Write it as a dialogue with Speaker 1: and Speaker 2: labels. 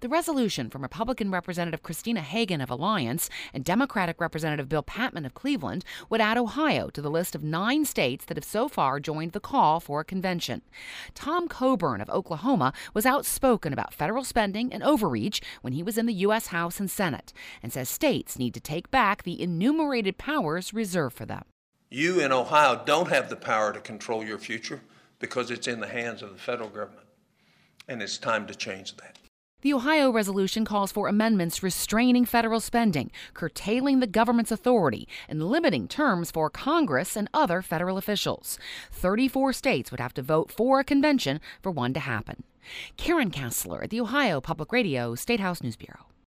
Speaker 1: The resolution from Republican Representative Christina Hagan of Alliance and Democratic Representative Bill Patman of Cleveland would add Ohio to the list of 9 states that have so far joined the call for a convention. Tom Coburn of Oklahoma was outspoken about federal spending and overreach when he was in the U.S. House and Senate, and says states need to take back the enumerated powers reserved for them.
Speaker 2: You in Ohio don't have the power to control your future because it's in the hands of the federal government, and it's time to change that.
Speaker 1: The Ohio resolution calls for amendments restraining federal spending, curtailing the government's authority, and limiting terms for Congress and other federal officials. 34 states would have to vote for a convention for one to happen. Karen Kassler at the Ohio Public Radio State House News Bureau.